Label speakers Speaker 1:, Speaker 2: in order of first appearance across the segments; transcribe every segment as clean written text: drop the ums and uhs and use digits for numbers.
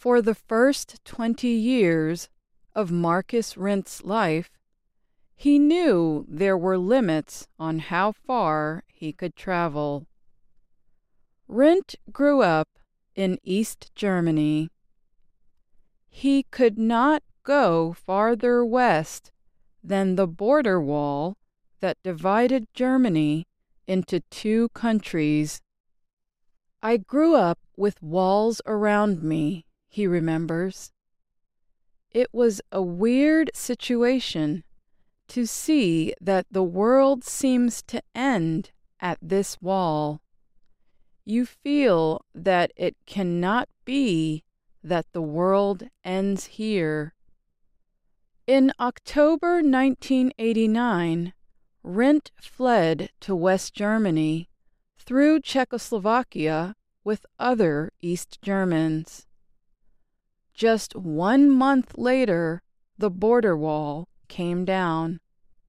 Speaker 1: For the first 20 years of Marcus Rint's life, he knew there were limits on how far he could travel. Rint grew up in East Germany. He could not go farther west than the border wall that divided Germany into two countries. "I grew up with walls around me," he remembers. "It was a weird situation to see that the world seems to end at this wall. You feel that it cannot be that the world ends here." In October 1989, Rint fled to West Germany through Czechoslovakia with other East Germans. Just 1 month later, the border wall came down.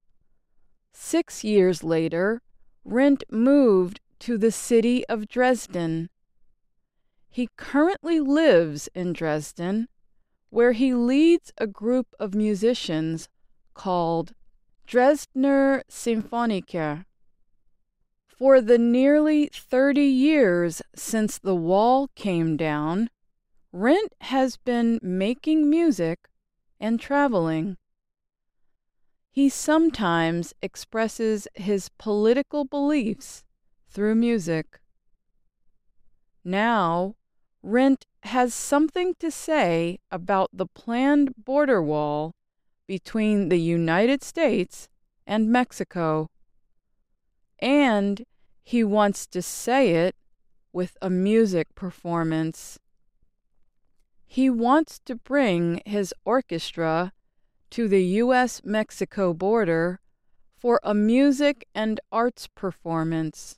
Speaker 1: 6 years later, Rint moved to the city of Dresden. He currently lives in Dresden, where he leads a group of musicians called Dresdner Symphoniker. For the nearly 30 years since the wall came down, Rint has been making music and traveling. He sometimes expresses his political beliefs through music. Now, Rint has something to say about the planned border wall between the United States and Mexico. And he wants to say it with a music performance. He wants to bring his orchestra to the U.S.-Mexico border for a music and arts performance.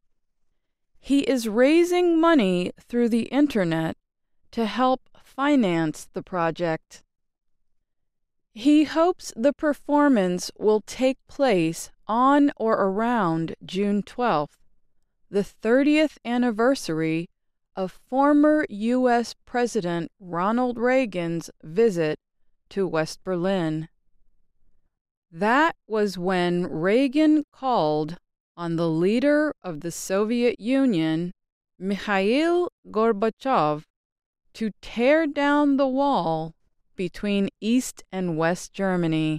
Speaker 1: He is raising money through the internet to help finance the project. He hopes the performance will take place on or around June 12th, the 30th anniversary of former U.S. President Ronald Reagan's visit to West Berlin. That was when Reagan called on the leader of the Soviet Union, Mikhail Gorbachev, to tear down the wall between East and West Germany.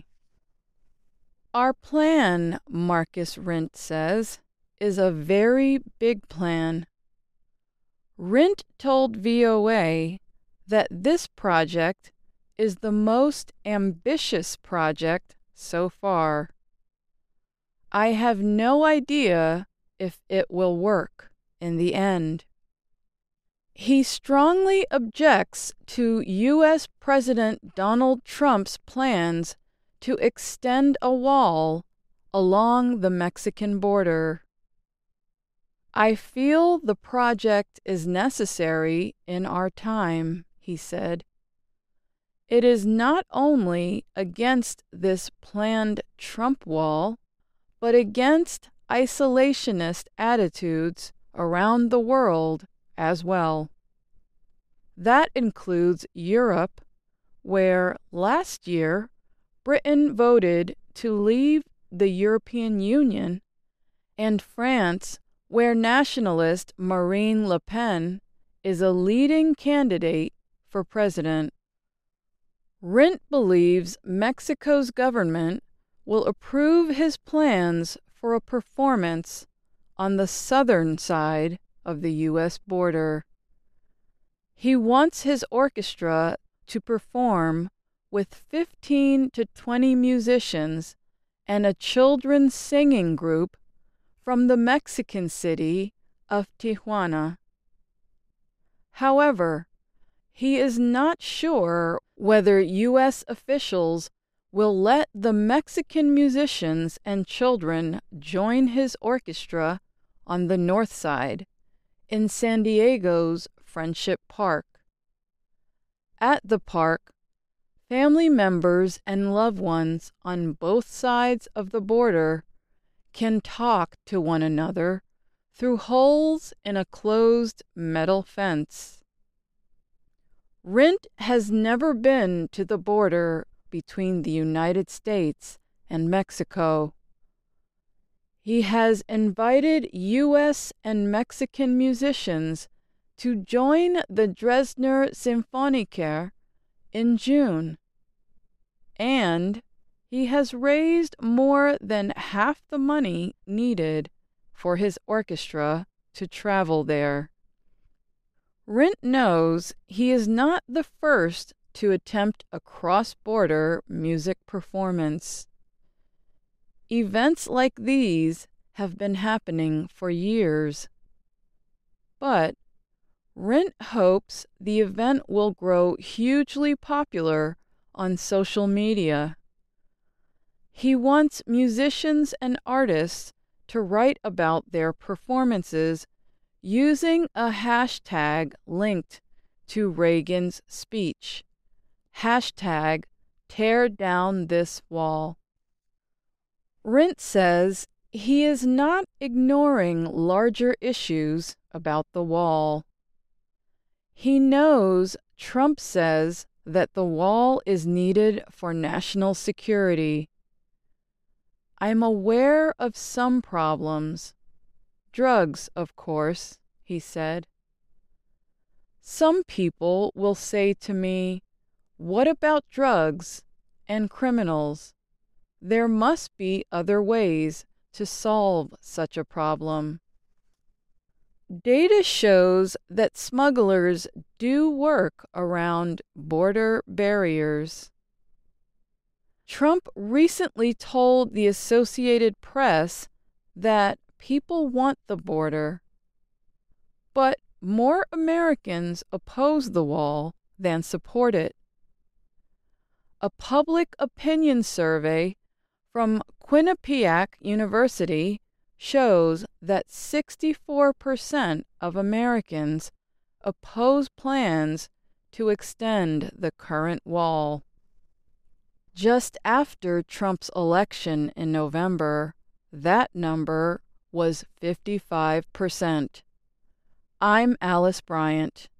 Speaker 1: "Our plan," Marcus Rint says, "is a very big plan." Rint told VOA that this project is the most ambitious project so far. "I have no idea if it will work in the end." He strongly objects to U.S. President Donald Trump's plans to extend a wall along the Mexican border. "I feel the project is necessary in our time," he said. "It is not only against this planned Trump wall, but against isolationist attitudes around the world as well. That includes Europe, where last year Britain voted to leave the European Union, and France, where nationalist Marine Le Pen is a leading candidate for president." Rint believes Mexico's government will approve his plans for a performance on the southern side of the U.S. border. He wants his orchestra to perform with 15 to 20 musicians and a children's singing group from the Mexican city of Tijuana. However, he is not sure whether U.S. officials will let the Mexican musicians and children join his orchestra on the north side, in San Diego's Friendship Park. At the park, family members and loved ones on both sides of the border can talk to one another through holes in a closed metal fence. Rindt has never been to the border between the United States and Mexico. He has invited U.S. and Mexican musicians to join the Dresdner Symphoniker in June, and he has raised more than half the money needed for his orchestra to travel there. Rindt knows he is not the first to attempt a cross-border music performance. Events like these have been happening for years. But Rindt hopes the event will grow hugely popular on social media. He wants musicians and artists to write about their performances using a hashtag linked to Reagan's speech. Hashtag Tear Down This Wall. Rindt says he is not ignoring larger issues about the wall. He knows Trump says that the wall is needed for national security. I'm aware of some problems. Drugs, of course, he said. Some people will say to me, "What about drugs and criminals? There must be other ways to solve such a problem." Data shows that smugglers do work around border barriers. Trump recently told the Associated Press that people want the border, but more Americans oppose the wall than support it. A public opinion survey from Quinnipiac University shows that 64% of Americans oppose plans to extend the current wall. Just after Trump's election in November, that number was 55%. I'm Alice Bryant.